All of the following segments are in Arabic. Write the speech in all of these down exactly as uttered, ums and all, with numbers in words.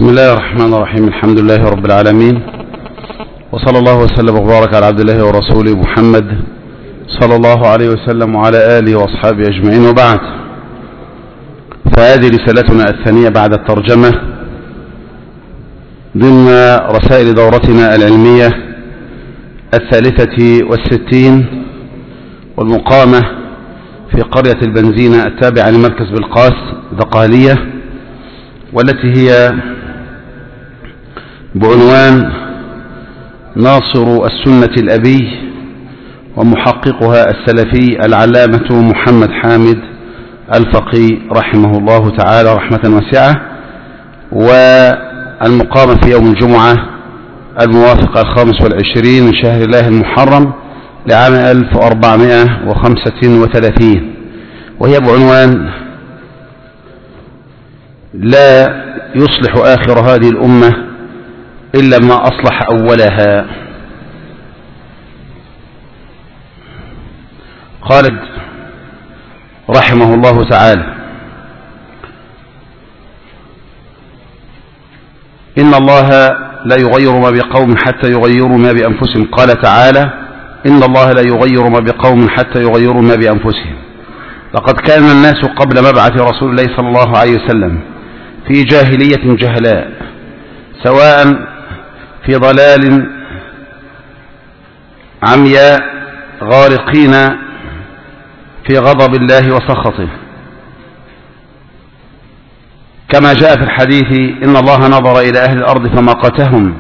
بسم الله الرحمن الرحيم. الحمد لله رب العالمين، وصلى الله وسلم وبارك على عبد الله ورسوله محمد صلى الله عليه وسلم وعلى آله وأصحابه أجمعين، وبعد، فهذه رسالتنا الثانية بعد الترجمة ضمن رسائل دورتنا العلمية الثالثة والستين، والمقامة في قرية البنزينة التابعة لمركز بلقاس دقهلية، والتي هي بعنوان ناصر السنة الأبي ومحققها السلفي العلامة محمد حامد الفقي رحمه الله تعالى رحمة واسعة، والمقامة في يوم الجمعة الموافق الخامس والعشرين من شهر الله المحرم لعام ألف وأربعمائة وخمسة وثلاثين، وهي بعنوان لا يصلح آخر هذه الأمة إلا ما أصلح أولها. قال رحمه الله تعالى: إن الله لا يغير ما بقوم حتى يغيروا ما بأنفسهم. قال تعالى: إن الله لا يغير ما بقوم حتى يغيروا ما بأنفسهم. لقد كان الناس قبل مبعث رسول الله صلى الله عليه وسلم في جاهلية جهلاء، سواء في ضلال عمياء غارقين في غضب الله وسخطه، كما جاء في الحديث: إن الله نظر إلى أهل الأرض فمقتهم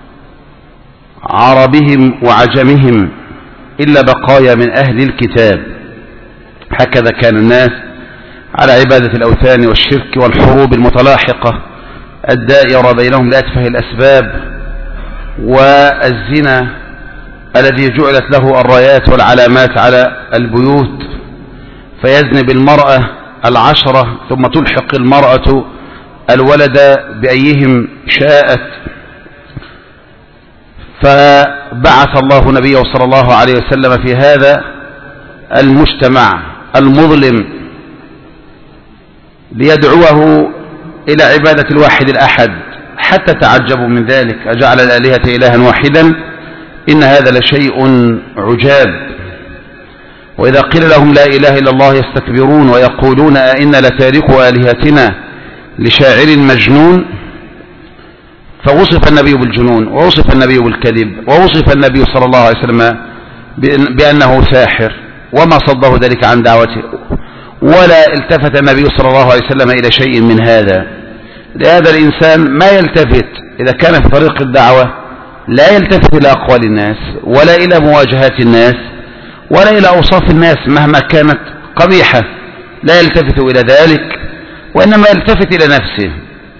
عربهم وعجمهم إلا بقايا من أهل الكتاب. هكذا كان الناس على عبادة الأوثان والشرك والحروب المتلاحقة الدائرة بينهم لأتفه الأسباب، والزنا الذي جعلت له الرايات والعلامات على البيوت، فيزني بالمرأة العشرة ثم تلحق المرأة الولد بأيهم شاءت. فبعث الله نبيه صلى الله عليه وسلم في هذا المجتمع المظلم ليدعوه إلى عبادة الواحد الأحد، حتى تعجبوا من ذلك: أجعل الآلهة إلها واحدا إن هذا لشيء عجاب. وإذا قيل لهم لا إله إلا الله يستكبرون ويقولون أئنا لتاركوا آلهتنا لشاعر مجنون. فوصف النبي بالجنون، ووصف النبي بالكذب، ووصف النبي صلى الله عليه وسلم بأنه ساحر، وما صده ذلك عن دعوته، ولا التفت النبي صلى الله عليه وسلم إلى شيء من هذا. لهذا الإنسان ما يلتفت إذا كان في طريق الدعوة، لا يلتفت إلى أقوال الناس ولا إلى مواجهات الناس ولا إلى أوصاف الناس مهما كانت قبيحة، لا يلتفت إلى ذلك، وإنما يلتفت إلى نفسه،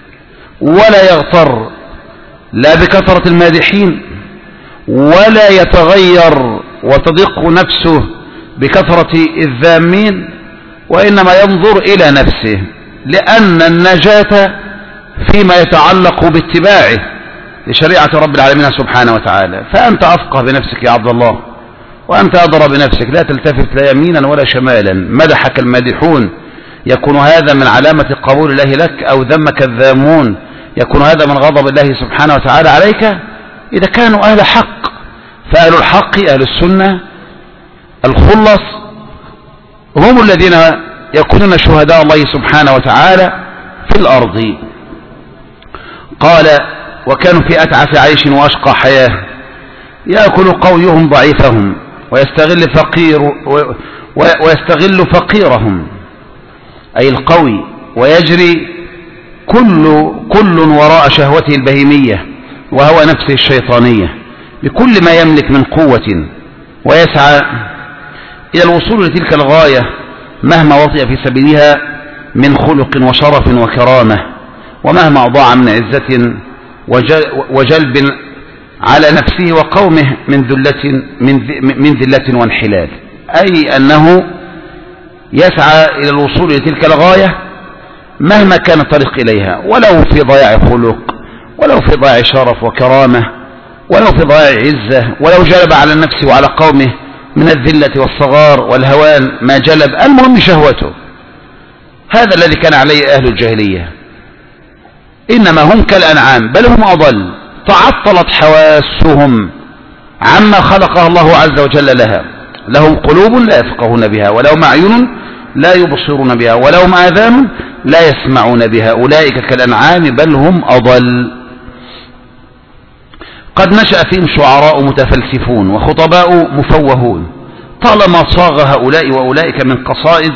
ولا يغتر لا بكثرة المادحين، ولا يتغير وتضيق نفسه بكثرة الذامين، وإنما ينظر إلى نفسه، لأن النجاة فيما يتعلق باتباعه لشريعة رب العالمين سبحانه وتعالى. فأنت أفقه بنفسك يا عبد الله، وأنت أدرى بنفسك، لا تلتفت لا يمينا ولا شمالا. مدحك المادحون يكون هذا من علامة قبول الله لك، أو ذمك الذامون يكون هذا من غضب الله سبحانه وتعالى عليك، إذا كانوا أهل حق. فأهل الحق أهل السنة الخلص هم الذين يكونون شهداء الله سبحانه وتعالى في الأرض. قال: وكانوا في أتعس عيش وأشقى حياة، يأكل قويهم ضعيفهم ويستغل فقير ويستغل فقيرهم، أي القوي، ويجري كل كل وراء شهوته البهيمية وهو نفسه الشيطانية بكل ما يملك من قوة، ويسعى إلى الوصول لتلك الغاية مهما وطئ في سبيلها من خلق وشرف وكرامة، ومهما أضاع من عزة وجلب على نفسه وقومه من ذلة من ذلة وانحلال، أي أنه يسعى إلى الوصول لتلك الغاية مهما كان الطريق إليها، ولو في ضياع خلق، ولو في ضياع شرف وكرامة، ولو في ضياع عزة، ولو جلب على النفس وعلى قومه من الذلة والصغار والهوان ما جلب، المهم شهوته. هذا الذي كان عليه أهل الجاهلية. إنما هم كالأنعام بل هم أضل، تعطلت حواسهم عما خلقها الله عز وجل لها. لهم قلوب لا يفقهون بها، ولهم أعين لا يبصرون بها، ولهم آذان لا يسمعون بها، أولئك كالأنعام بل هم أضل. قد نشأ فيهم شعراء متفلسفون وخطباء مفوهون، طالما صاغ هؤلاء وأولئك من قصائد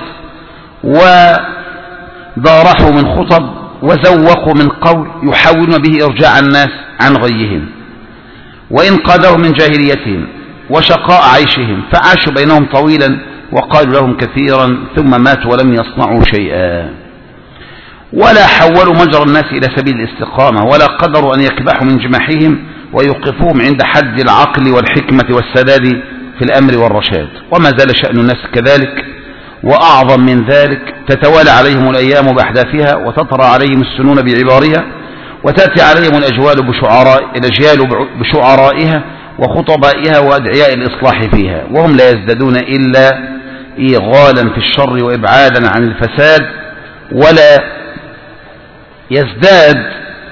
ودارحوا من خطب وزوقوا من قول يحاولون به إرجاع الناس عن غيهم وإنقاذهم من جاهليتهم وشقاء عيشهم، فعاشوا بينهم طويلا وقالوا لهم كثيرا ثم ماتوا ولم يصنعوا شيئا، ولا حولوا مجرى الناس إلى سبيل الاستقامة، ولا قدروا أن يكبحوا من جماحهم ويوقفوهم عند حد العقل والحكمة والسداد في الأمر والرشاد. وما زال شأن الناس كذلك، وأعظم من ذلك، تتوالى عليهم الأيام بأحداثها وتطرى عليهم السنون بعبارها، وتأتي عليهم الأجوال بشعراء الأجيال بشعرائها وخطبائها وأدعياء الإصلاح فيها، وهم لا يزدادون إلا إيغالا في الشر وإبعادا عن الفساد، ولا يزداد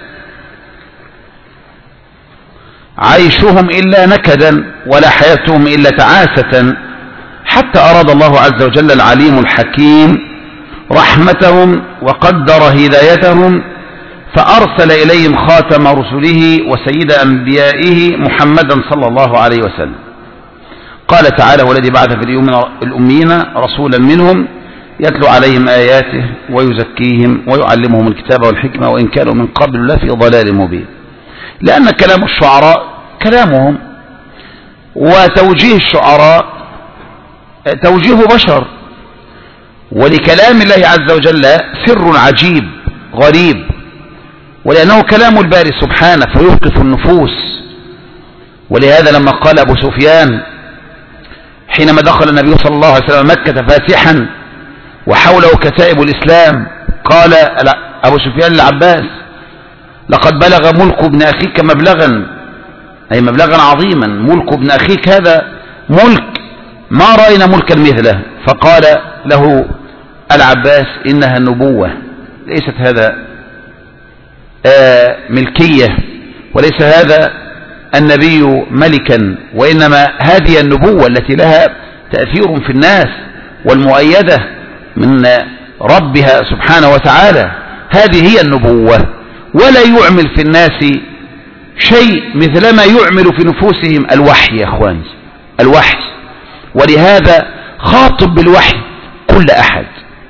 عيشهم إلا نكدا، ولا حياتهم إلا تعاسة، حتى أراد الله عز وجل العليم الحكيم رحمتهم وقدر هدايتهم، فأرسل إليهم خاتم رسله وسيد أنبيائه محمدا صلى الله عليه وسلم. قال تعالى: والذي بعث في الأمين رسولا منهم يتلو عليهم آياته ويزكيهم ويعلمهم الكتاب والحكمة وإن كانوا من قبل لفي ضلال مبين. لأن كلام الشعراء كلامهم، وتوجيه الشعراء توجيه بشر، ولكلام الله عز وجل سر عجيب غريب، ولأنه كلام الباري سبحانه فيوقف النفوس. ولهذا لما قال أبو سفيان حينما دخل النبي صلى الله عليه وسلم مكة فاتحا وحوله كتائب الإسلام، قال أبو سفيان للعباس: لقد بلغ ملك ابن أخيك مبلغا، أي مبلغا عظيما، ملك ابن أخيك هذا ملك ما رأينا ملكا مثله. فقال له العباس: إنها النبوة، ليست هذا آه ملكية، وليس هذا النبي ملكا، وإنما هذه النبوة التي لها تأثير في الناس والمؤيدة من ربها سبحانه وتعالى، هذه هي النبوة. ولا يعمل في الناس شيء مثل ما يعمل في نفوسهم الوحي يا أخواني، الوحي. ولهذا خاطب بالوحي كل أحد،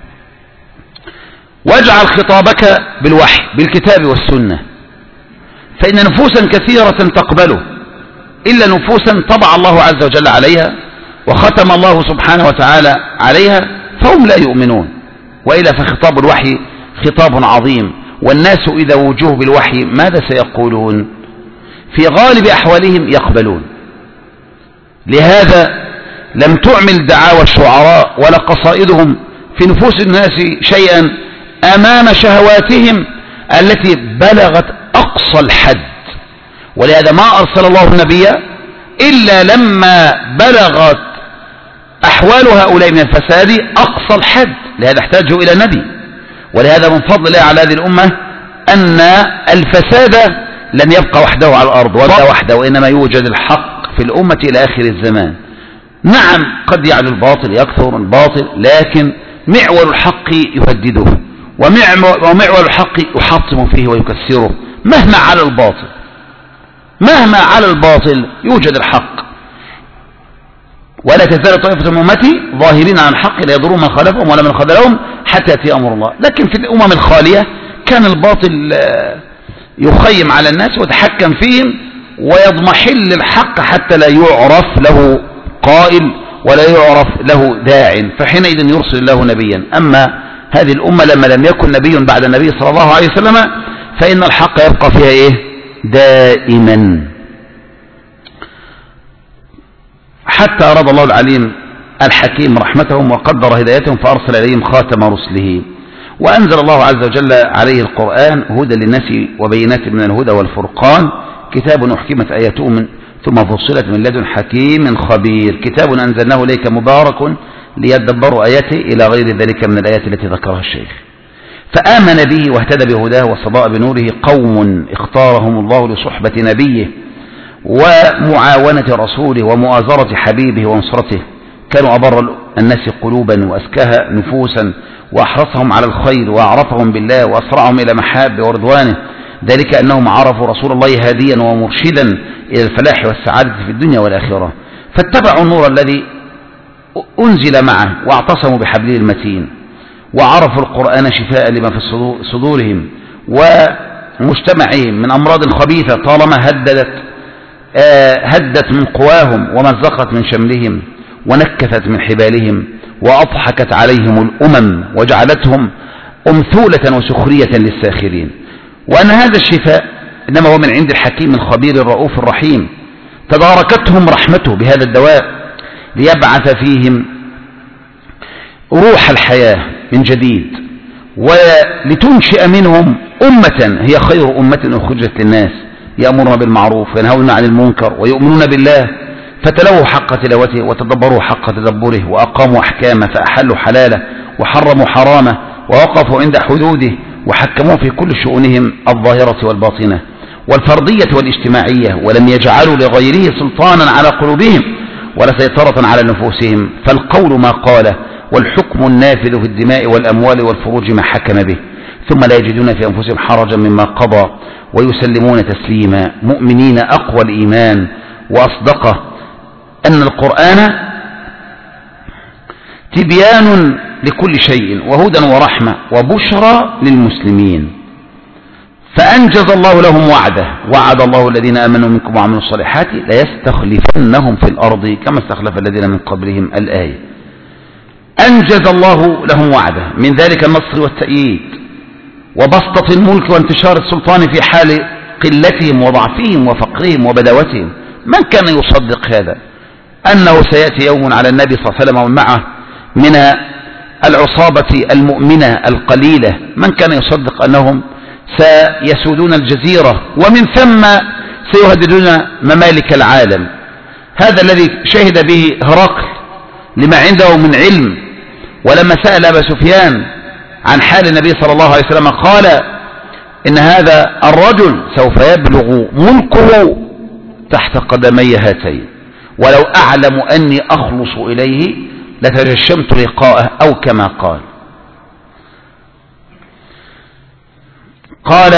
واجعل خطابك بالوحي بالكتاب والسنة، فإن نفوسا كثيرة تقبله إلا نفوسا طبع الله عز وجل عليها وختم الله سبحانه وتعالى عليها فهم لا يؤمنون. وإلا فخطاب الوحي خطاب عظيم، والناس إذا وجوه بالوحي ماذا سيقولون؟ في غالب أحوالهم يقبلون. لهذا لم تعمل دعاوى الشعراء ولا قصائدهم في نفوس الناس شيئا أمام شهواتهم التي بلغت أقصى الحد. ولهذا ما أرسل الله النبي إلا لما بلغت أحوال هؤلاء من الفساد أقصى الحد، لهذا احتاجوا إلى نبي. ولهذا من فضل الله على هذه الأمة أن الفساد لن يبقى وحده على الأرض ولا وحده، وإنما يوجد الحق في الأمة إلى آخر الزمان. نعم قد يعلو الباطل، يكثر الباطل، لكن معول الحق يهدده، ومعول الحق يحطم فيه ويكسره. مهما على الباطل مهما على الباطل يوجد الحق. ولا تزال طائفة من أمتي ظاهرين عن الحق لا يضرون من خالفهم ولا من خذلهم حتى يأتي أمر الله. لكن في الأمم الخالية كان الباطل يخيم على الناس ويتحكم فيهم ويضمحل الحق حتى لا يعرف له قائل ولا يعرف له داع، فحينئذ يرسل الله نبيا. أما هذه الأمة لما لم يكن نبي بعد النبي صلى الله عليه وسلم فإن الحق يبقى فيها إيه؟ دائما، حتى أراد الله العليم الحكيم رحمتهم وقدر هدايتهم فأرسل إليهم خاتم رسله، وأنزل الله عز وجل عليه القرآن هدى للناس وبينات من الهدى والفرقان، كتاب أحكمت آياته من ثم فصلت من لدن حكيم خبير، كتاب أنزلناه إليك مبارك ليدبروا آياته إلى غير ذلك من الآيات التي ذكرها الشيخ. فآمن به واهتدى بهداه واستضاء بنوره قوم اختارهم الله لصحبة نبيه ومعاونة رسوله ومؤازرة حبيبه ونصرته، كانوا أبر الناس قلوبا وأزكاها نفوسا وأحرصهم على الخير وأعرفهم بالله وأسرعهم إلى محابه ورضوانه، ذلك أنهم عرفوا رسول الله هاديا ومرشدا إلى الفلاح والسعادة في الدنيا والآخرة، فاتبعوا النور الذي أنزل معه واعتصموا بحبله المتين، وعرفوا القرآن شفاء لما في صدورهم ومجتمعهم من أمراض خبيثة طالما هددت آه هدت من قواهم ومزقت من شملهم ونكثت من حبالهم وأضحكت عليهم الأمم وجعلتهم أمثولة وسخرية للساخرين، وأن هذا الشفاء إنما هو من عند الحكيم الخبير الرؤوف الرحيم، تداركتهم رحمته بهذا الدواء ليبعث فيهم روح الحياة من جديد ولتنشئ منهم أمة هي خير أمة أخرجت للناس، يأمرون بالمعروف وينهون عن المنكر ويؤمنون بالله، فتلووا حق تلاوته وتدبروا حق تدبره وأقاموا أحكامه فأحلوا حلاله وحرموا حرامه ووقفوا عند حدوده وحكموا في كل شؤونهم الظاهرة والباطنة والفردية والاجتماعية، ولم يجعلوا لغيره سلطانا على قلوبهم ولا سيطرة على نفوسهم، فالقول ما قاله والحكم النافذ في الدماء والأموال والفروج ما حكم به، ثم لا يجدون في أنفسهم حرجا مما قضى ويسلمون تسليما مؤمنين أقوى الإيمان وأصدقه، أن القرآن تبيان لكل شيء وهدى ورحمة وبشرى للمسلمين، فأنجز الله لهم وعده، وعد الله الذين آمنوا منكم وعملوا الصالحات ليستخلفنهم في الأرض كما استخلف الذين من قبلهم الآية. أنجز الله لهم وعده من ذلك النصر والتأييد وبسطة الملك وانتشار السلطان في حال قلتهم وضعفهم وفقرهم وبداوتهم. من كان يصدق هذا أنه سيأتي يوم على النبي صلى الله عليه وسلم ومن معه من العصابة المؤمنة القليلة، من كان يصدق أنهم سيسودون الجزيرة ومن ثم سيهددون ممالك العالم؟ هذا الذي شهد به هرقل لما عنده من علم، ولما سأل أبا سفيان عن حال النبي صلى الله عليه وسلم قال إن هذا الرجل سوف يبلغ ملكه تحت قدمي هاتين، ولو أعلم أني أخلص إليه لتجشمت لقاءه، أو كما قال. قال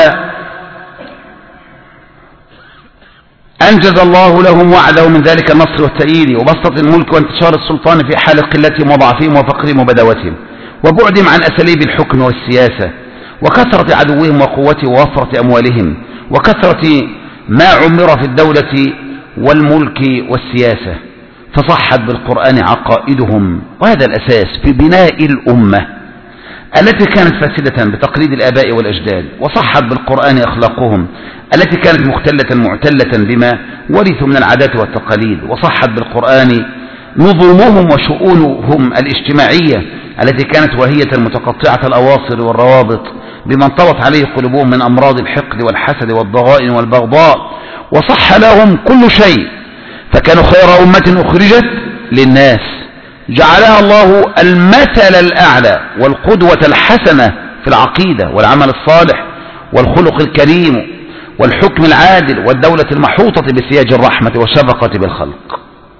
أنجز الله لهم وعده من ذلك النصر والتأييد وبسطة الملك وانتشار السلطان في حال قلتهم وضعفهم وفقرهم وبداوتهم وبعدهم عن أساليب الحكم والسياسة وكثرة عدوهم وقوة ووفرة أموالهم وكثرة ما عمر في الدولة والملك والسياسة، فصحت بالقرآن عقائدهم، وهذا الأساس في بناء الأمة التي كانت فاسدة بتقليد الآباء والأجداد، وصحت بالقرآن أخلاقهم التي كانت مختلة معتلة بما ورثوا من العادات والتقاليد، وصحت بالقرآن نظومهم وشؤونهم الاجتماعية التي كانت واهية متقطعة الأواصر والروابط بما انطوت عليه قلوبهم من أمراض الحقد والحسد والضغائن والبغضاء، وصح لهم كل شيء، فكانوا خير أمة أخرجت للناس، جعلها الله المثل الأعلى والقدوة الحسنة في العقيدة والعمل الصالح والخلق الكريم والحكم العادل والدولة المحوطة بسياج الرحمة والشفقة بالخلق.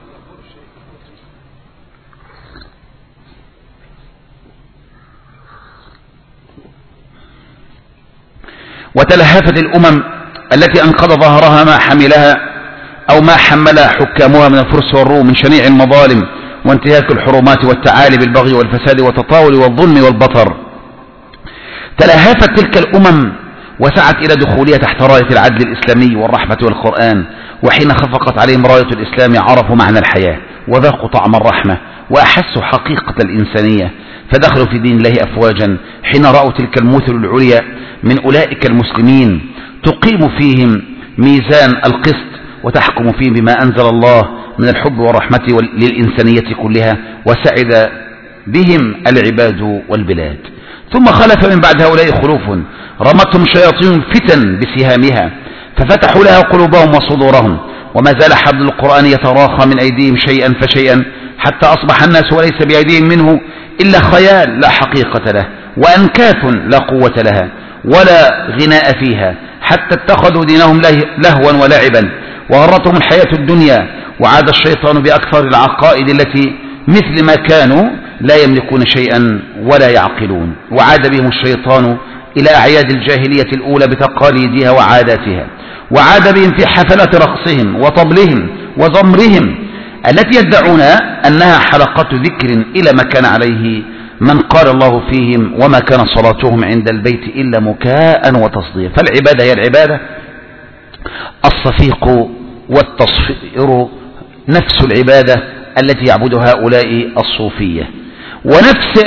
وتلهفت الأمم التي أنقض ظهرها ما حملها أو ما حملها حكامها من الفرس والروم من شنيع المظالم وانتهاك الحرمات والتعالي بالبغي والفساد والتطاول والظلم والبطر. تلهفت تلك الأمم وسعت إلى دخولها تحت راية العدل الإسلامي والرحمة والقرآن، وحين خفقت عليهم راية الإسلام عرفوا معنى الحياة وذاقوا طعم الرحمة وأحسوا حقيقة الإنسانية، فدخلوا في دين الله أفواجا حين رأوا تلك المثل العليا من أولئك المسلمين تقيم فيهم ميزان القسط وتحكم فيهم بما أنزل الله من الحب والرحمة للإنسانية كلها، وسعد بهم العباد والبلاد. ثم خلف من بعد هؤلاء خلوف رمتهم شياطين فتن بسهامها ففتحوا لها قلوبهم وصدورهم، وما زال حبل القرآن يتراخى من أيديهم شيئا فشيئا حتى أصبح الناس وليس بأيديهم منه إلا خيال لا حقيقة له، وأنكاث لا قوة لها ولا غناء فيها، حتى اتخذوا دينهم لهوا ولعبا وغرتهم الحياة الدنيا، وعاد الشيطان بأكثر العقائد التي مثل ما كانوا لا يملكون شيئا ولا يعقلون، وعاد بهم الشيطان إلى أعياد الجاهلية الأولى بتقاليدها وعاداتها، وعاد بهم في حفلات رقصهم وطبلهم وزمرهم التي يدعون أنها حلقة ذكر إلى ما كان عليه من قال الله فيهم وما كان صلاتهم عند البيت إلا مكاء وتصدير. فالعبادة هي العبادة، الصفيق والتصفير نفس العبادة التي يعبد هؤلاء الصوفية، ونفس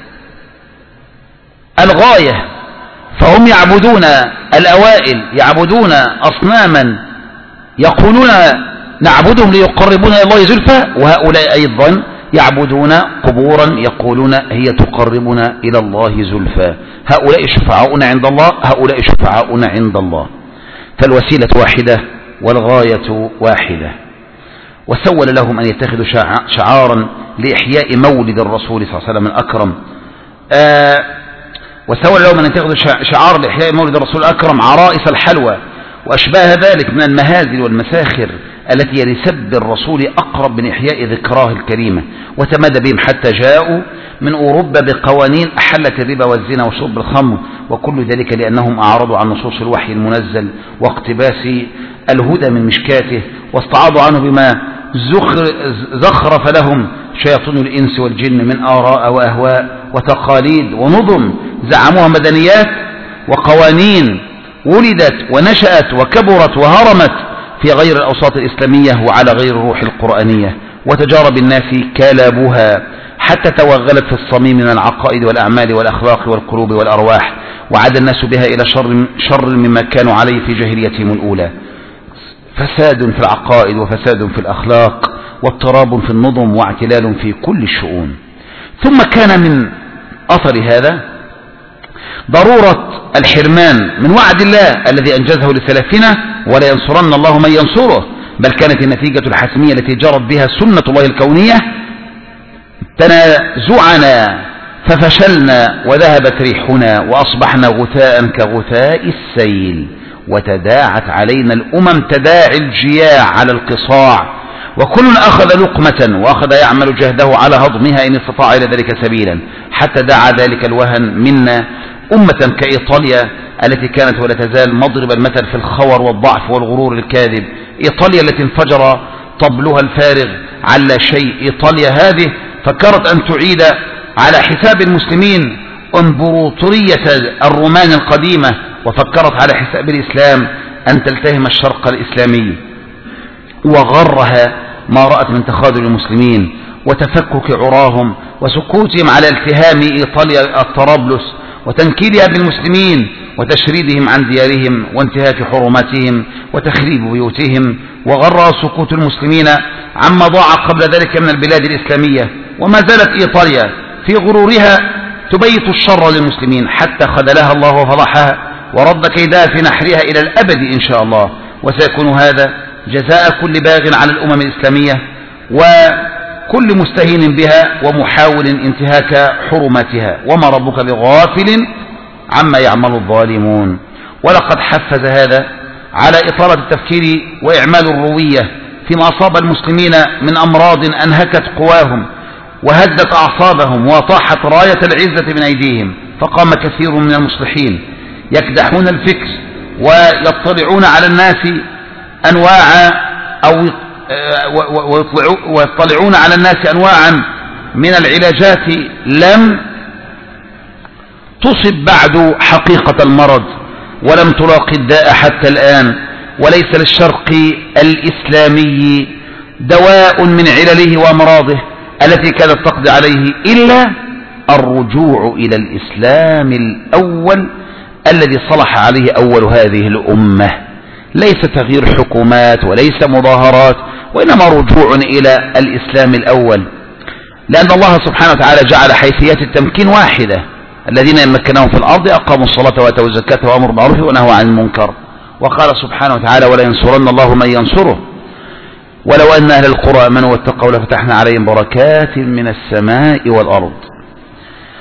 الغاية، فهم يعبدون الأوائل، يعبدون أصناما يقولون نعبدهم ليقربون إلى الله زلفى، وهؤلاء أيضا يعبدون قبورا يقولون هي تقربنا إلى الله زلفى. هؤلاء شفعاؤنا عند الله، هؤلاء شفعاؤنا عند الله، فالوسيلة واحدة والغاية واحدة. وسول لهم أن يتخذوا شعارا لإحياء مولد الرسول صلى الله عليه وسلم الأكرم، آه وسول لهم أن يتخذوا شعار لإحياء مولد الرسول الأكرم عرائس الحلوى وأشباه ذلك من المهازل والمساخر التي لسب الرسول أقرب من إحياء ذكراه الكريمة، وتمادى بهم حتى جاءوا من أوروبا بقوانين أحلت الربا والزنا وشرب الخمر، وكل ذلك لأنهم أعرضوا عن نصوص الوحي المنزل واقتباس الهدى من مشكاته، واستعاضوا عنه بما زخرف لهم شياطين الإنس والجن من آراء وأهواء وتقاليد ونظم زعموها مدنيات وقوانين ولدت ونشأت وكبرت وهرمت في غير الأوساط الإسلامية وعلى غير الروح القرآنية، وتجارب الناس كالابها حتى توغلت في الصميم من العقائد والأعمال والأخلاق والقلوب والأرواح، وعاد الناس بها إلى شر, شر مما كانوا عليه في جاهليتهم الأولى، فساد في العقائد وفساد في الأخلاق واضطراب في النظم واعتلال في كل الشؤون. ثم كان من أثر هذا ضرورة الحرمان من وعد الله الذي أنجزه لسلفنا ولا ينصرن الله من ينصره، بل كانت النتيجة الحتمية التي جرت بها سنة الله الكونية تنازعنا ففشلنا وذهبت ريحنا وأصبحنا غثاء كغثاء السيل، وتداعت علينا الأمم تداعي الجياع على القصاع، وكل أخذ لقمة وأخذ يعمل جهده على هضمها إن استطاع إلى ذلك سبيلا، حتى دعا ذلك الوهن منا أمة كإيطاليا التي كانت ولا تزال مضرب المثل في الخور والضعف والغرور الكاذب، إيطاليا التي انفجر طبلها الفارغ على شيء، إيطاليا هذه فكرت أن تعيد على حساب المسلمين امبراطورية الرومان القديمة، وفكرت على حساب الإسلام أن تلتهم الشرق الإسلامي، وغرها ما رأت من تخاذل المسلمين وتفكك عراهم وسكوتهم على التهام إيطاليا الطرابلس وتنكيلها بالمسلمين وتشريدهم عن ديارهم وانتهاك حرماتهم وتخريب بيوتهم، وغرها سكوت المسلمين عما ضاع قبل ذلك من البلاد الإسلامية، وما زالت إيطاليا في غرورها تبيت الشر للمسلمين حتى خذلها الله وفضحها ورد كيدها في نحرها إلى الأبد إن شاء الله، وسيكون هذا جزاء كل باغ على الأمم الإسلامية وكل مستهين بها ومحاول انتهاك حرماتها، وما ربك بغافل عما يعمل الظالمون. ولقد حفز هذا على إطالة التفكير وإعمال الروية فيما أصاب المسلمين من أمراض أنهكت قواهم وهدت أعصابهم وطاحت راية العزة من أيديهم، فقام كثير من المصلحين يكدحون الفكر ويطلعون على الناس أنواع أو ويطلعون على الناس أنواعا من العلاجات لم تصب بعد حقيقة المرض ولم تلاقي الداء حتى الآن، وليس للشرق الإسلامي دواء من علله وأمراضه التي كانت تقضي عليه إلا الرجوع إلى الإسلام الأول الذي صلح عليه أول هذه الأمة، ليس تغيير حكومات وليس مظاهرات، وإنما رجوع إلى الإسلام الأول، لأن الله سبحانه وتعالى جعل حيثيات التمكين واحدة: الذين يمكنهم في الأرض أقاموا الصلاة وآتوا الزكاة وأمروا بالمعروف ونهوا عن المنكر. وقال سبحانه وتعالى: ولا ينصرن الله من ينصره ولو أن أهل القرى آمنوا واتقوا لفتحنا عليهم بركات من السماء والأرض.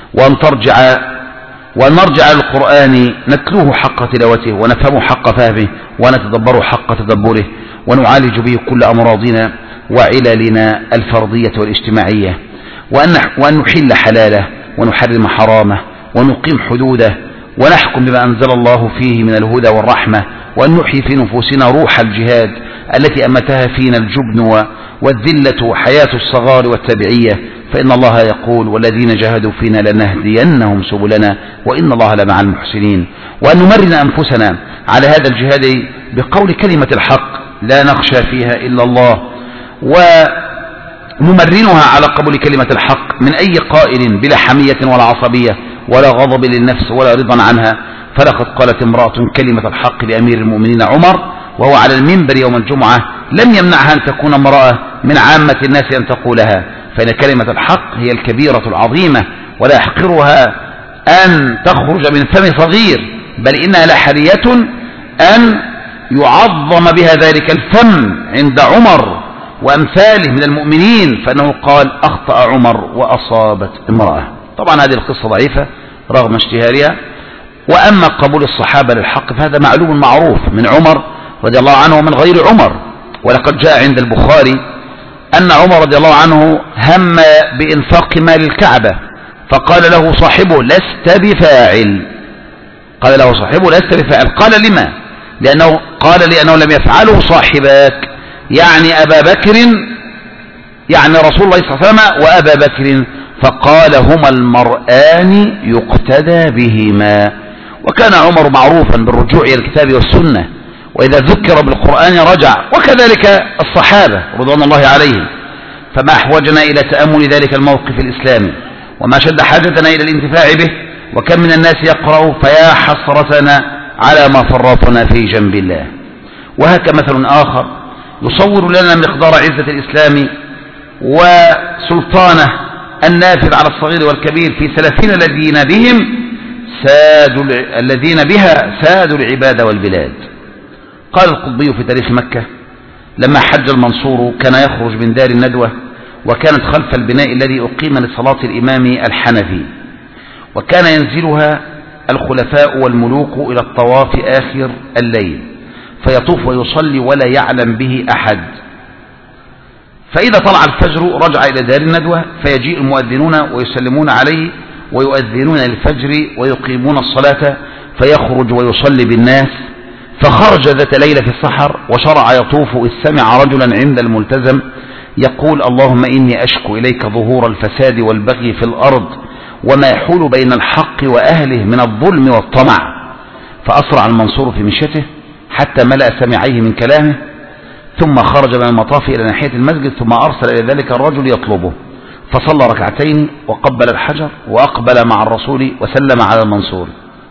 وأن ترجع وأن نرجع للقرآن نتلوه حق تلاوته ونفهمه حق فهمه ونتدبره حق تدبره ونعالج به كل أمراضنا وعللنا الفردية والاجتماعية، وأن نحل حلاله ونحرم حرامه ونقيم حدوده ونحكم بما أنزل الله فيه من الهدى والرحمة، وأن نحيي في نفوسنا روح الجهاد التي أمتها فينا الجبن والذلة وحياة الصغار والتبعية، فإن الله يقول والذين جاهدوا فينا لنهدينهم سبلنا وإن الله لمع المحسنين. وأن نمرن أنفسنا على هذا الجهاد بقول كلمة الحق لا نخشى فيها إلا الله، ونمرنها على قبول كلمة الحق من أي قائل بلا حمية ولا عصبية ولا غضب للنفس ولا رضا عنها. فلقد قالت امرأة كلمة الحق لأمير المؤمنين عمر وهو على المنبر يوم الجمعة، لم يمنعها أن تكون امرأة من عامة الناس أن تقولها، فإن كلمة الحق هي الكبيرة العظيمة ولا يحقرها أن تخرج من فم صغير، بل إنها لحرية أن يعظم بها ذلك الفم عند عمر وأمثاله من المؤمنين، فإنه قال أخطأ عمر وأصابت امرأة. طبعا هذه القصة ضعيفة رغم اشتهارها. وأما قبول الصحابة للحق فهذا معلوم معروف من عمر رضي الله عنه ومن غير عمر. ولقد جاء عند البخاري أن عمر رضي الله عنه هم بإنفاق مال الكعبة، فقال له صاحبه لست بفاعل، قال له صاحبه لست بفاعل، قال لما؟ لأنه قال لأنه لم يفعله صاحباك، يعني أبا بكر، يعني رسول الله صلى الله عليه وسلم وأبا بكر، فقال هما المرآن يقتدى بهما. وكان عمر معروفا بالرجوع إلى الكتاب والسنة، وإذا ذكر بالقرآن رجع، وكذلك الصحابة رضوان الله عليهم. فما أحوجنا إلى تأمل ذلك الموقف الإسلامي، وما شد حاجتنا إلى الانتفاع به، وكم من الناس يقرأ فيا حسرتنا على ما فرطنا في جنب الله. وهك مثل آخر يصور لنا مقدار عزة الإسلام وسلطانه النافذ على الصغير والكبير في سلفنا الذين بهم سادوا الذين بها سادوا العباد والبلاد. قال القطبي في تاريخ مكة لما حج المنصور كان يخرج من دار الندوة، وكانت خلف البناء الذي أقيم لصلاة الإمام الحنفي، وكان ينزلها الخلفاء والملوك إلى الطواف آخر الليل فيطوف ويصلي ولا يعلم به أحد. فإذا طلع الفجر رجع إلى دار الندوة فيجيء المؤذنون ويسلمون عليه ويؤذنون الفجر ويقيمون الصلاة فيخرج ويصلي بالناس. فخرج ذات ليلة في السحر وشرع يطوف إذ سمع رجلا عند الملتزم يقول اللهم إني أشكو إليك ظهور الفساد والبغي في الأرض وما يحول بين الحق وأهله من الظلم والطمع. فأسرع المنصور في مشيته حتى ملأ سمعيه من كلامه، ثم خرج من المطاف إلى ناحية المسجد، ثم أرسل إلى ذلك الرجل يطلبه، فصلى ركعتين وقبل الحجر وأقبل مع الرسول وسلم على المنصور.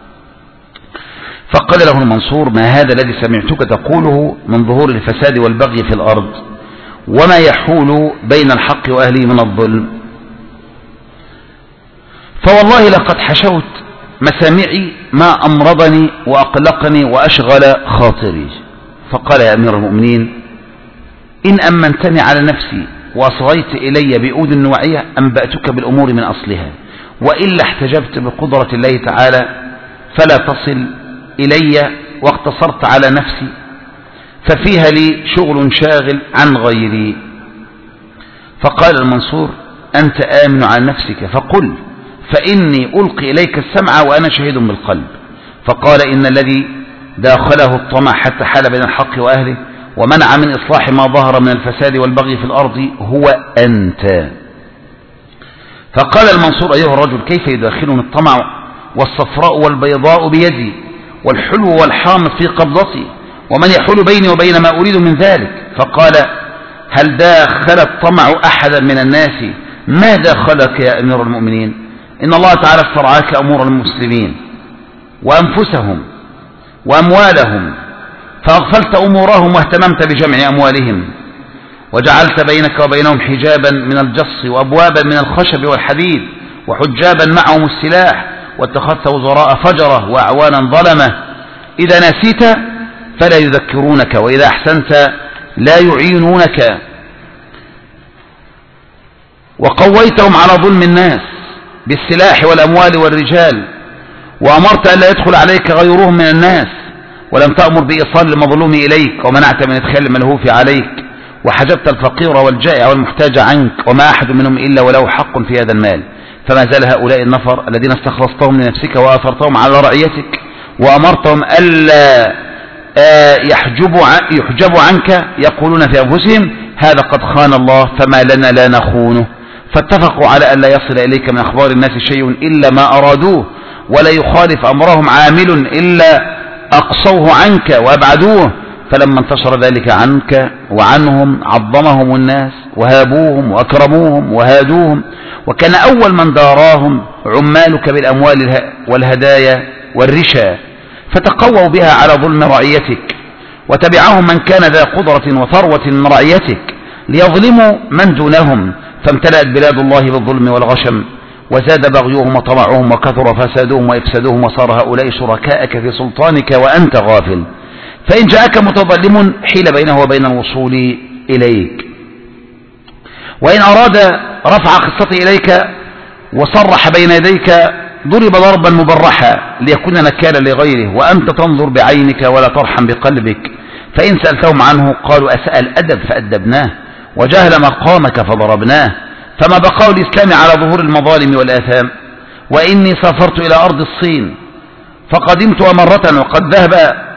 فقال له المنصور ما هذا الذي سمعتك تقوله من ظهور الفساد والبغي في الأرض وما يحول بين الحق وأهله من الظلم؟ فوالله لقد حشوت مسامعي ما أمرضني وأقلقني وأشغل خاطري. فقال يا أمير المؤمنين إن أمنتني على نفسي وأصغيت إلي بأود النوعية أنبأتك بالأمور من أصلها، وإلا احتجبت بقدرة الله تعالى فلا تصل إلي واقتصرت على نفسي ففيها لي شغل شاغل عن غيري. فقال المنصور أنت آمن عن نفسك فقل فإني ألقي إليك السمع وأنا شهيد بالقلب. فقال إن الذي داخله الطمع حتى حال بين الحق وأهله ومنع من إصلاح ما ظهر من الفساد والبغي في الأرض هو أنت. فقال المنصور أيها الرجل كيف يداخلني الطمع والصفراء والبيضاء بيدي والحلو والحامض في قبضتي ومن يحول بيني وبين ما أريد من ذلك؟ فقال هل داخل الطمع أحدا من الناس ما داخلك يا أمير المؤمنين؟ إن الله تعالى استرعاك أمور المسلمين وأنفسهم وأموالهم فأغفلت أمورهم واهتممت بجمع أموالهم وجعلت بينك وبينهم حجابا من الجص وأبوابا من الخشب والحديد وحجابا معهم السلاح واتخذت وزراء فجرة وأعوانا ظلمة إذا نسيت فلا يذكرونك وإذا أحسنت لا يعينونك وقويتهم على ظلم الناس بالسلاح والأموال والرجال، وأمرت أن لا يدخل عليك غيرهم من الناس، ولم تأمر بإيصال المظلوم إليك، ومنعت من إدخال الملهوف عليك، وحجبت الفقير والجائع والمحتاج عنك، وما أحد منهم إلا وله حق في هذا المال. فما زال هؤلاء النفر الذين استخلصتهم لنفسك وآثرتهم على رعيتك وأمرتهم ألا يحجبوا يحجبوا عنك يقولون في أنفسهم هذا قد خان الله فما لنا لا نخونه، فاتفقوا على أن لا يصل إليك من أخبار الناس شيء إلا ما أرادوه، ولا يخالف أمرهم عامل إلا أقصوه عنك وأبعدوه. فلما انتشر ذلك عنك وعنهم عظمهم الناس وهابوهم وأكرموهم وهادوهم، وكان أول من داراهم عمالك بالأموال والهدايا والرشا، فتقووا بها على ظلم رعيتك، وتبعهم من كان ذا قدرة وثروة من رعيتك ليظلموا من دونهم، فامتلأت بلاد الله بالظلم والغشم، وزاد بغيهم وطمعهم، وكثر فسادهم وإفسادهم، وصار هؤلاء شركاءك في سلطانك وأنت غافل. فإن جاءك متظلم حيل بينه وبين الوصول إليك، وإن أراد رفع قصته إليك وصرح بين يديك ضرب ضربا مبرحا ليكون نكالا لغيره، وأنت تنظر بعينك ولا ترحم بقلبك. فإن سألتهم عنه قالوا أساء الأدب فأدبناه، وجهل مقامك فضربناه، فما بقاء الإسلام على ظهور المظالم والآثام. وإني سافرت إلى أرض الصين فقدمت مرة وقد ذهب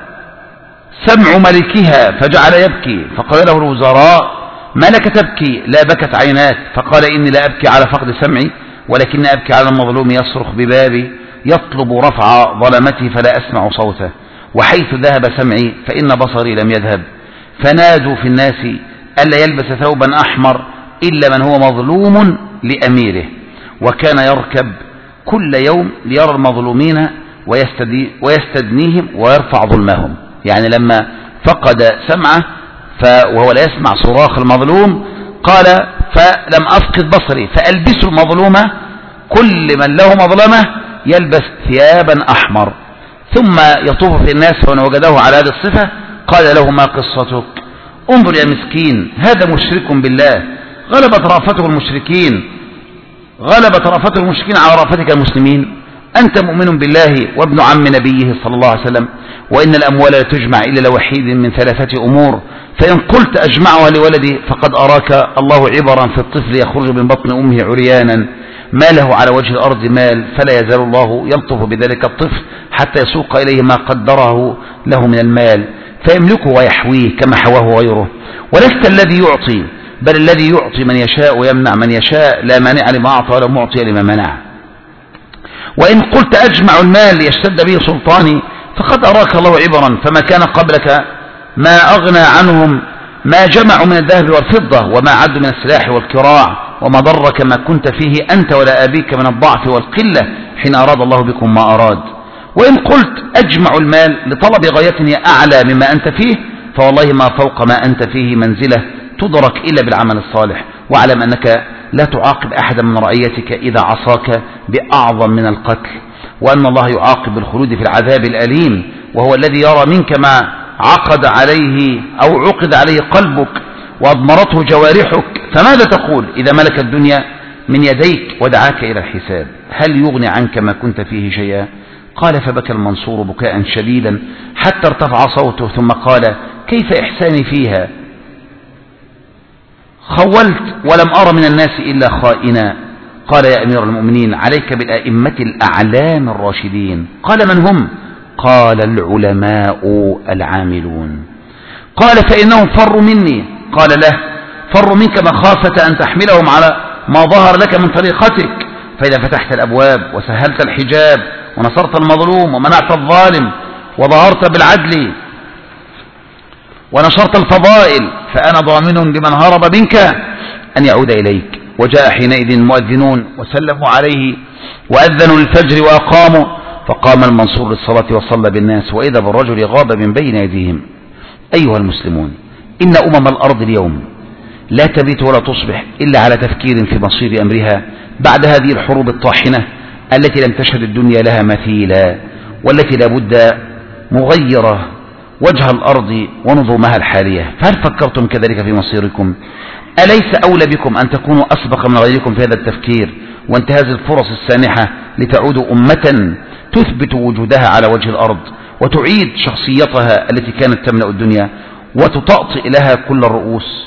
سمع ملكها فجعل يبكي، فقال له الوزراء ما لك تبكي؟ لا بكت عيناك. فقال إني لا أبكي على فقد سمعي، ولكن أبكي على المظلوم يصرخ ببابي يطلب رفع ظلمتي فلا أسمع صوته، وحيث ذهب سمعي فإن بصري لم يذهب. فنادوا في الناس ألا يلبس ثوبا أحمر إلا من هو مظلوم لأميره، وكان يركب كل يوم ليرى المظلومين ويستدنيهم ويرفع ظلمهم. يعني لما فقد سمعه وهو لا يسمع صراخ المظلوم قال فلم أفقد بصري فألبس المظلومة، كل من له مظلمة يلبس ثيابا أحمر، ثم يطوف في الناس فمن وجده على هذه الصفة قال له ما قصتك؟ انظر يا مسكين هذا مشرك بالله، غلبت رأفته المشركين غلبت رأفته المشركين على رأفتك المسلمين، أنت مؤمن بالله وابن عم نبيه صلى الله عليه وسلم، وإن الأموال لا تجمع إلا لوحيد من ثلاثة أمور، فإن قلت أجمعها لولدي فقد أراك الله عبرا في الطفل يخرج من بطن أمه عريانا ما له على وجه الأرض مال، فلا يزال الله يلطف بذلك الطفل حتى يسوق إليه ما قدره له من المال فيملكه ويحويه كما حواه غيره، ولست الذي يعطي بل الذي يعطي من يشاء ويمنع من يشاء، لا مانع لما أعطى ولا معطي لما منع. وإن قلت أجمع المال ليشتد به سلطاني فقد أراك الله عبرا، فما كان قبلك ما أغنى عنهم ما جمعوا من الذهب والفضة وما عدوا من السلاح والكراع، وما ضرك ما كنت فيه أنت ولا أبيك من الضعف والقلة حين أراد الله بكم ما أراد. وإن قلت أجمع المال لطلب غاية أعلى مما أنت فيه فوالله ما فوق ما أنت فيه منزلة تدرك إلا بالعمل الصالح، واعلم أنك لا تعاقب أحدا من رعيتك إذا عصاك بأعظم من القتل، وأن الله يعاقب الخلود في العذاب الأليم، وهو الذي يرى منك ما عقد عليه أو عقد عليه قلبك وأضمرته جوارحك. فماذا تقول إذا ملك الدنيا من يديك ودعاك إلى الحساب؟ هل يغني عنك ما كنت فيه شيئا؟ قال فبكى المنصور بكاء شديدا حتى ارتفع صوته ثم قال كيف إحساني فيها؟ خولت ولم أرى من الناس إلا خائنا. قال يا أمير المؤمنين عليك بالأئمة الأعلام الراشدين. قال من هم؟ قال العلماء العاملون. قال فإنهم فروا مني. قال له فروا منك مخافة أن تحملهم على ما ظهر لك من طريقتك، فإذا فتحت الأبواب وسهلت الحجاب ونصرت المظلوم ومنعت الظالم وظهرت بالعدل ونشرت الفضائل فأنا ضامن لمن هرب منك أن يعود إليك. وجاء حينئذ المؤذنون وسلموا عليه وأذنوا للفجر وأقاموا، فقام المنصور للصلاة وصلى بالناس، وإذا بالرجل غاب من بين يديهم. أيها المسلمون، إن أمم الأرض اليوم لا تبيت ولا تصبح إلا على تفكير في مصير أمرها بعد هذه الحروب الطاحنة التي لم تشهد الدنيا لها مثيلا، والتي لا بد مغيرة وجه الأرض ونظامها الحالية. فهل فكرتم كذلك في مصيركم؟ أليس أولى بكم أن تكونوا أسبق من غيركم في هذا التفكير وانتهاز الفرص السانحة لتعود أمة تثبت وجودها على وجه الأرض وتعيد شخصيتها التي كانت تملأ الدنيا وتطأطئ لها كل الرؤوس.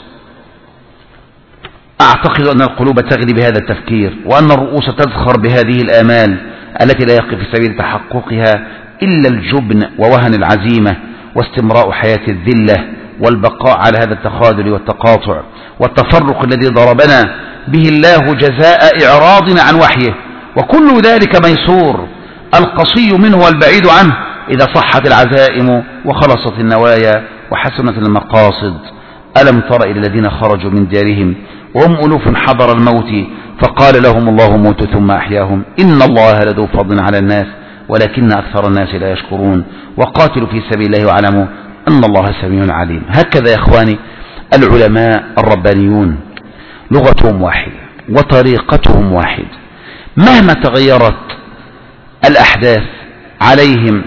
أعتقد أن القلوب تغلي بهذا التفكير، وأن الرؤوس تزخر بهذه الآمال التي لا يقف في سبيل تحققها إلا الجبن ووهن العزيمة واستمراء حياة الذلة والبقاء على هذا التخاذل والتقاطع والتفرق الذي ضربنا به الله جزاء إعراضنا عن وحيه. وكل ذلك ميسور، القصي منه والبعيد عنه، إذا صحت العزائم وخلصت النوايا وحسنت المقاصد. ألم تر إلى الذين خرجوا من ديارهم وهم ألوف حضر الموت فقال لهم الله موتوا ثم أحياهم إن الله لذو فضل على الناس ولكن أكثر الناس لا يشكرون. وقاتلوا في سبيل الله واعلموا أن الله سميع عليم. هكذا يا إخواني العلماء الربانيون، لغتهم واحدة وطريقتهم واحدة، مهما تغيرت الأحداث عليهم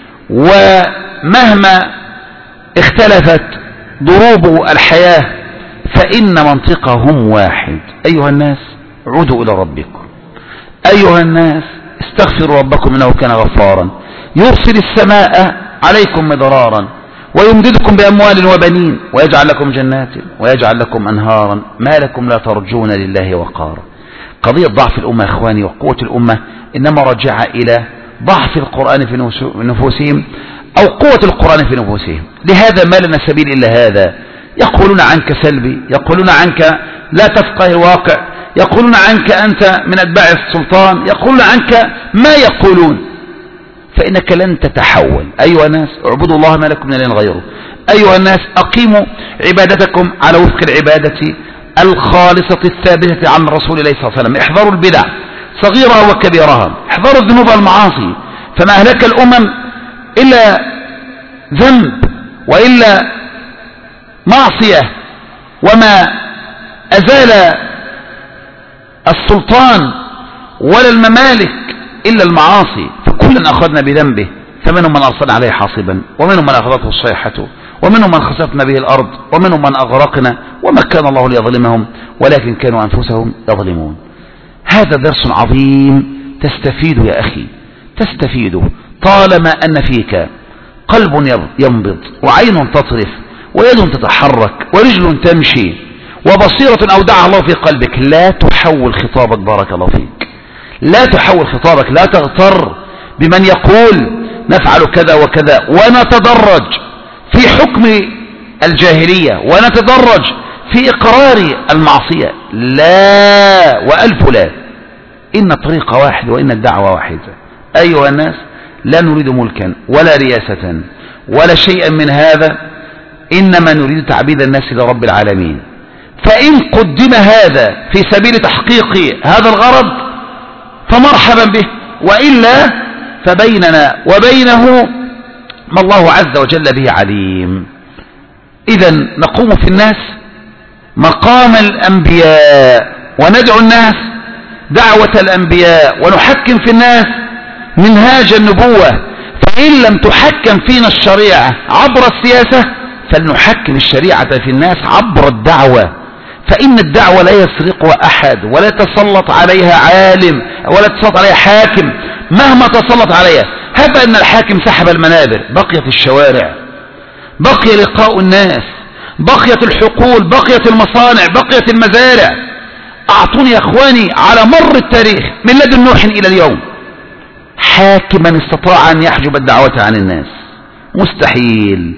ومهما اختلفت ضروب الحياة فإن منطقهم واحد. أيها الناس عودوا إلى ربكم، أيها الناس استغفروا ربكم إنه كان غفارا يرسل السماء عليكم مدرارا ويمددكم بأموال وبنين ويجعل لكم جنات ويجعل لكم أنهارا ما لكم لا ترجون لله وقارا. قضية ضعف الأمة يا إخواني وقوة الأمة إنما رجع إلى ضعف القرآن في نفوسهم أو قوة القرآن في نفوسهم. لهذا ما لنا سبيل إلا هذا. يقولون عنك سلبي، يقولون عنك لا تفقه الواقع، يقولون عنك أنت من أتباع السلطان، يقولون عنك ما يقولون، فإنك لن تتحول. أيها الناس اعبدوا الله ما لكم من إله غيره. أيها الناس أقيموا عبادتكم على وفق العبادة الخالصة الثابتة عن رسول الله صلى الله عليه وسلم. احذروا البدع صغيرها وكبيرها، احذروا الذنوب والمعاصي، فما أهلك الأمم إلا ذنب وإلا معصية، وما أزال السلطان ولا الممالك إلا المعاصي، فكلا أخذنا بذنبه، فمنهم من أرسل عليه حاصبا ومنهم من أخذته الصيحة ومنهم من خسفنا به الأرض ومنهم من أغرقنا وما كان الله ليظلمهم ولكن كانوا أنفسهم يظلمون. هذا درس عظيم تستفيد يا أخي، تستفيد طالما أن فيك قلب ينبض وعين تطرف ويد تتحرك ورجل تمشي وبصيرة أودعها الله في قلبك. لا تحول خطابك بارك الله فيك، لا تحول خطابك، لا تغتر بمن يقول نفعل كذا وكذا ونتدرج في حكم الجاهلية ونتدرج في إقرار المعصية. لا وألف لا، إن الطريق واحد وإن الدعوة واحدة. أيها الناس لا نريد ملكا ولا رياسة ولا شيئا من هذا، إنما نريد تعبيد الناس لرب العالمين. فإن قدم هذا في سبيل تحقيق هذا الغرض فمرحبا به، وإلا فبيننا وبينه ما الله عز وجل به عليم. إذا نقوم في الناس مقام الأنبياء وندعو الناس دعوة الأنبياء ونحكم في الناس منهاج النبوة. فإن لم تحكم فينا الشريعة عبر السياسة فلنحكم الشريعة في الناس عبر الدعوة. فإن الدعوة لا يسرقها أحد ولا تسلط عليها عالم ولا تسلط عليها حاكم مهما تسلط عليها. هب أن الحاكم سحب المنابر، بقيت الشوارع، بقي لقاء الناس، بقيت الحقول، بقيت المصانع، بقيت المزارع. أعطوني يا أخواني على مر التاريخ من لدن نوح إلى اليوم حاكما استطاع أن يحجب الدعوة عن الناس. مستحيل،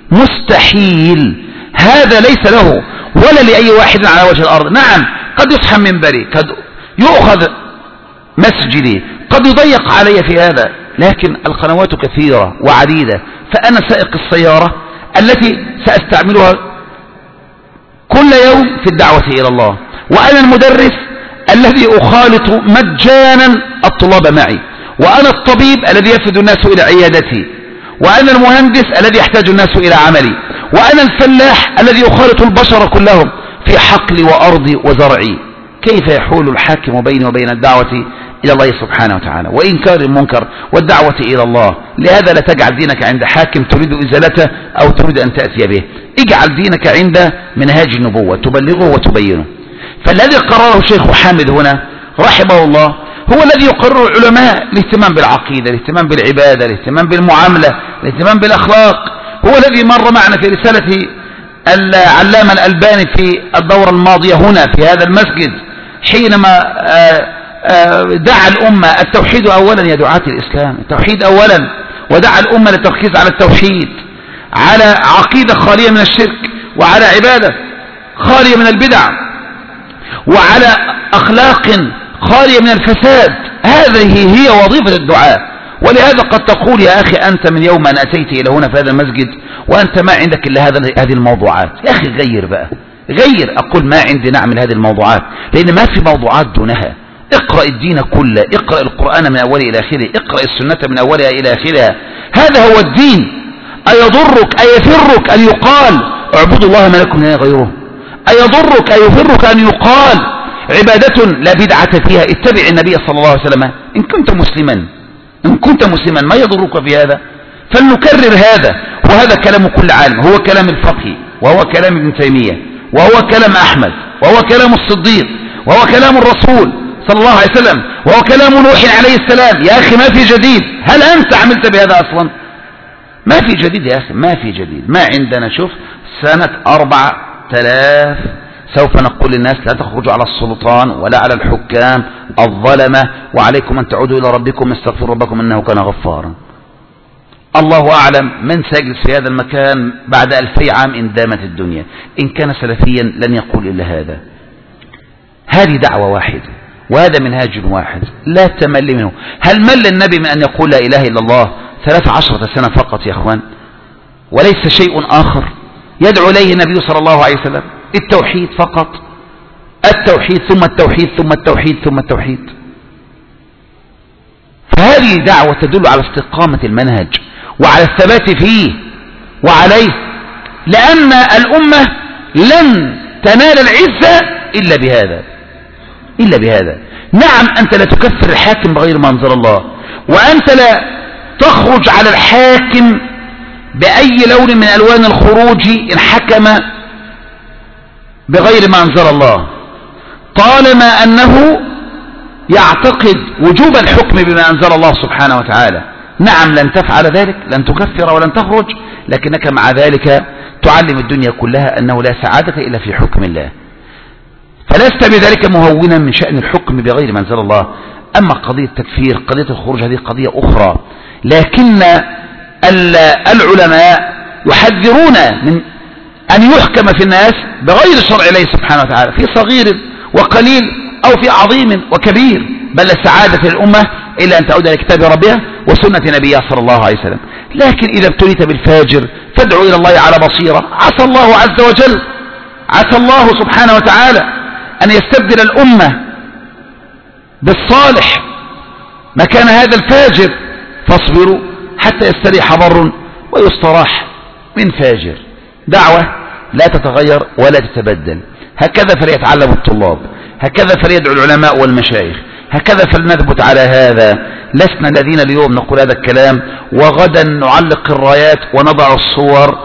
مستحيل. هذا ليس له ولا لأي واحد على وجه الأرض. نعم قد يصحى منبري، قد يؤخذ مسجدي، قد يضيق علي في هذا، لكن القنوات كثيرة وعديدة. فأنا سائق السيارة التي سأستعملها كل يوم في الدعوة إلى الله، وأنا المدرس الذي أخالط مجانا الطلاب معي، وأنا الطبيب الذي يفد الناس إلى عيادتي، وأنا المهندس الذي يحتاج الناس إلى عملي، وأنا الفلاح الذي يخالط البشر كلهم في حقلي وأرضي وزرعي. كيف يحول الحاكم بيني وبين الدعوة إلى الله سبحانه وتعالى وإنكار المنكر والدعوة إلى الله؟ لهذا لا تجعل دينك عند حاكم تريد إزالته أو تريد أن تأتي به. اجعل دينك عند منهاج النبوة تبلغه وتبينه. فالذي قرره شيخ حامد هنا رحمه الله هو الذي يقرر العلماء الاهتمام بالعقيدة، الاهتمام بالعبادة، الاهتمام بالمعاملة، الاهتمام بالأخلاق. هو الذي مر معنا في رسالة العلامة الألباني في الدورة الماضية هنا في هذا المسجد حينما دعا الأمة التوحيد أولا يا دعاة الإسلام، التوحيد أولا، ودعا الأمة للتركيز على التوحيد، على عقيدة خالية من الشرك، وعلى عبادة خالية من البدع، وعلى أخلاق خالية من الفساد. هذه هي وظيفة الدعاء. ولهذا قد تقول يا أخي أنت من يوم أن أتيت إلى هنا في هذا المسجد وأنت ما عندك إلا هذه الموضوعات. يا أخي غير بقى، غير. أقول ما عندي نعمل هذه الموضوعات لأن ما في موضوعات دونها. اقرأ الدين كله، اقرأ القرآن من أوله إلى آخره، اقرأ السنة من أولها إلى آخرها. هذا هو الدين. أيضرك أيفرك أن يقال اعبدوا الله ما لكم من إله غيره؟ أيضرك أيفرك أن يقال عبادة لا بدعة فيها اتبع النبي صلى الله عليه وسلم إن كنت مسلما؟ إن كنت مسلما ما يضرك في هذا؟ فلنكرر هذا، وهذا كلام كل عالم، هو كلام الفقيه، وهو كلام ابن تيمية، وهو كلام أحمد، وهو كلام الصديق، وهو كلام الرسول صلى الله عليه وسلم، وهو كلام نوح عليه السلام. يا أخي ما في جديد. هل أنت عملت بهذا أصلا؟ ما في جديد يا أخي، ما في جديد. ما عندنا. شوف سنة أربعة آلاف سوف نقول للناس لا تخرجوا على السلطان ولا على الحكام الظلمة، وعليكم أن تعودوا إلى ربكم استغفروا ربكم إنه كان غفارا. الله أعلم من سيجلس في هذا المكان بعد ألفي عام إن دامت الدنيا. إن كان سلفيا لن يقول إلا هذا. هذه دعوة واحدة وهذا منهاج واحد لا تمل منه. هل مل النبي من أن يقول لا إله إلا الله ثلاث عشرة سنة فقط يا أخوان؟ وليس شيء آخر يدعو إليه النبي صلى الله عليه وسلم، التوحيد فقط، التوحيد ثم التوحيد ثم التوحيد ثم التوحيد. فهذه دعوة تدل على استقامة المنهج وعلى الثبات فيه وعليه، لأن الأمة لن تنال العزة إلا بهذا، إلا بهذا. نعم أنت لا تكفر الحاكم بغير ما أنزل الله، وأنت لا تخرج على الحاكم بأي لون من ألوان الخروج إن حكم بغير ما أنزل الله، طالما أنه يعتقد وجوب الحكم بما أنزل الله سبحانه وتعالى. نعم لن تفعل ذلك، لن تكفر ولن تخرج، لكنك مع ذلك تعلم الدنيا كلها أنه لا سعادة إلا في حكم الله، فلست بذلك مهونا من شأن الحكم بغير ما أنزل الله. أما قضية التكفير، قضية الخروج، هذه قضية أخرى. لكن العلماء يحذرون من أن يحكم في الناس بغير شرع الله سبحانه وتعالى في صغير وقليل أو في عظيم وكبير، بل السعادة للأمة إلا أن تعود إلى كتاب ربها وسنة نبيها صلى الله عليه وسلم. لكن إذا ابتليت بالفاجر فادعوا إلى الله على بصيرة. عسى الله عز وجل، عسى الله سبحانه وتعالى أن يستبدل الأمة بالصالح مكان هذا الفاجر، فاصبروا حتى يستريح بر ويستراح من فاجر. دعوة لا تتغير ولا تتبدل. هكذا فليتعلم الطلاب، هكذا فليدعو العلماء والمشايخ، هكذا فلنثبت على هذا. لسنا الذين اليوم نقول هذا الكلام وغدا نعلق الرايات ونضع الصور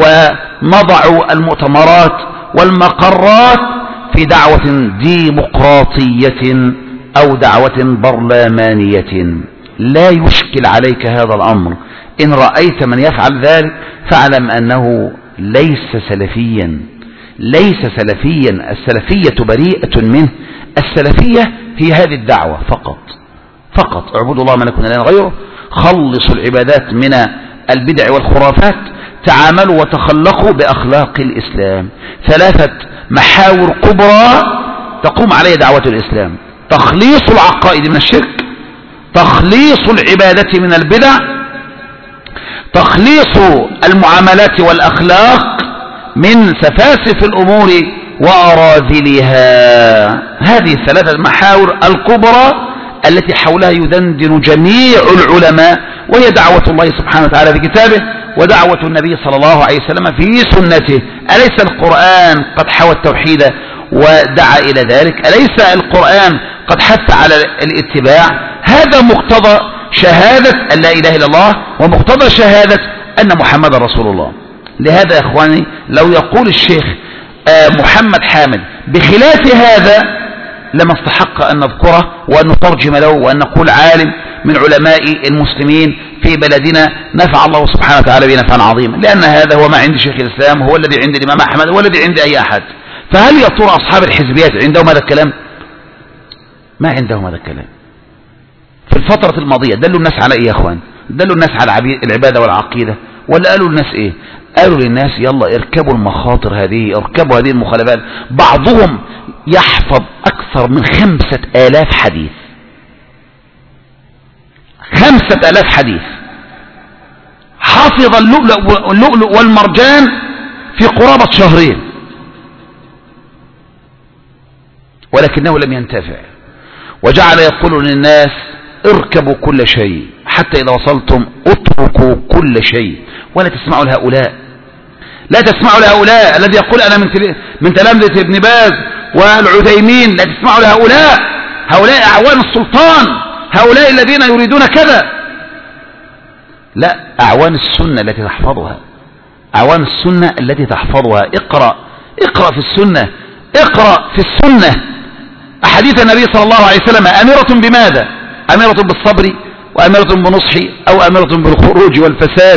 ونضع المؤتمرات والمقرات في دعوة ديمقراطية أو دعوة برلمانية. لا يشكل عليك هذا الأمر. إن رأيت من يفعل ذلك فاعلم أنه ليس سلفيا، ليس سلفيا. السلفية بريئة منه. السلفية هي هذه الدعوة فقط، فقط. اعبدوا الله ما لكم من إله غيره، خلصوا العبادات من البدع والخرافات، تعاملوا وتخلقوا بأخلاق الإسلام. ثلاثة محاور كبرى تقوم عليها دعوة الإسلام: تخليص العقائد من الشرك، تخليص العبادة من البدع، تخليص المعاملات والأخلاق من سفاسف الأمور وأراذلها. هذه الثلاثة محاور الكبرى التي حولها يدندن جميع العلماء، وهي دعوة الله سبحانه وتعالى في كتابه ودعوة النبي صلى الله عليه وسلم في سنته. أليس القرآن قد حوى التوحيد ودعا إلى ذلك؟ أليس القرآن قد حث على الاتباع؟ هذا مقتضى شهادة أن لا إله إلا الله ومقتضى شهادة أن محمد رسول الله. لهذا يا إخواني لو يقول الشيخ محمد حامد بخلاف هذا لما استحق أن نذكره وأن نترجم له وأن نقول عالم من علماء المسلمين في بلدنا نفع الله سبحانه وتعالى به نفعا عظيما، لأن هذا هو ما عند شيخ الإسلام، هو الذي عند الإمام أحمد، هو الذي عند أي أحد. فهل يا ترى أصحاب الحزبيات عندهم هذا الكلام؟ ما عندهم هذا الكلام. في الفترة الماضية دلوا الناس على إيه يا أخوان؟ دلوا الناس على العبادة والعقيدة، ولا قالوا للناس إيه؟ قالوا للناس يلا اركبوا المخاطر هذه، اركبوا هذه المخالفات. بعضهم يحفظ أكثر من خمسة آلاف حديث، خمسة آلاف حديث، حفظ اللؤلؤ والمرجان في قرابة شهرين، ولكنه لم ينتفع، وجعل يقول للناس اركبوا كل شيء، حتى إذا وصلتم اتركوا كل شيء ولا تسمعوا لهؤلاء، لا تسمعوا لهؤلاء الذي يقول أنا من من تلامذة ابن باز والعثيمين، لا تسمعوا لهؤلاء، هؤلاء أعوان السلطان، هؤلاء الذين يريدون كذا. لا، أعوان السنة التي تحفظها، أعوان السنة التي تحفظها. اقرأ اقرأ في السنة، اقرأ في السنة أحاديث النبي صلى الله عليه وسلم أميرة بماذا؟ أميرة بالصبر، وأميرة بنصح، أو أميرة بالخروج والفساد،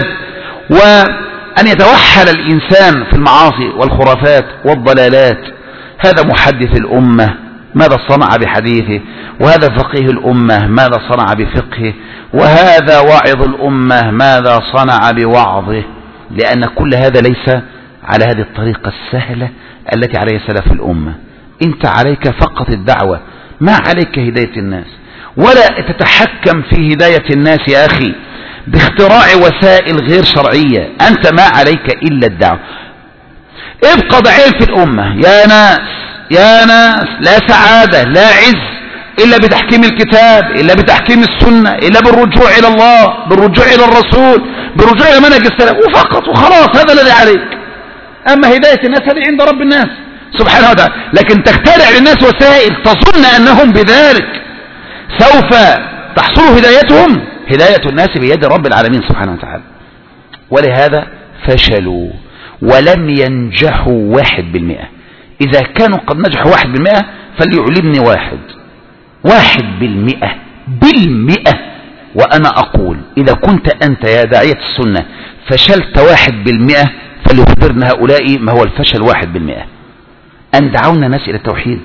وأن يتوحل الإنسان في المعاصي والخرافات والضلالات. هذا محدث الأمة ماذا صنع بحديثه، وهذا فقيه الأمة ماذا صنع بفقهه، وهذا واعظ الأمة ماذا صنع بوعظه، لأن كل هذا ليس على هذه الطريقة السهلة التي عليها سلف الأمة. انت عليك فقط الدعوة، ما عليك هداية الناس، ولا تتحكم في هداية الناس يا أخي باختراع وسائل غير شرعية. أنت ما عليك إلا الدعوة. ابقى ضعيف في الأمة يا ناس، يا ناس، لا سعادة لا عز إلا بتحكيم الكتاب، إلا بتحكيم السنة، إلا بالرجوع إلى الله، بالرجوع إلى الرسول، بالرجوع إلى منهج السلف، وفقط وخلاص. هذا الذي عليك. أما هداية الناس هذه عند رب الناس سبحانه وتعالى. لكن تخترع للناس وسائل تظن أنهم بذلك سوف تحصل هدايتهم، هداية الناس بيد رب العالمين سبحانه وتعالى. ولهذا فشلوا ولم ينجحوا واحد بالمئة. إذا كانوا قد نجحوا واحد بالمئة فليعلمني واحد واحد بالمئة بالمئة. وأنا أقول إذا كنت أنت يا داعية السنة فشلت واحد بالمئة فليخبرنا هؤلاء ما هو الفشل واحد بالمئة. أن دعونا الناس إلى التوحيد،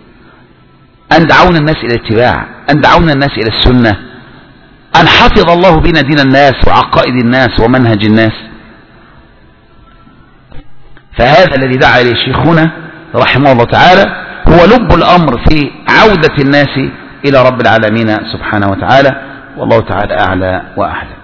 أن دعونا الناس إلى الاتباع، أن دعونا الناس إلى السنة، أن حفظ الله بنا دين الناس وعقائد الناس ومنهج الناس. فهذا الذي دعا إليه شيخنا رحمه الله تعالى هو لب الأمر في عودة الناس إلى رب العالمين سبحانه وتعالى. والله تعالى أعلى وأعلم.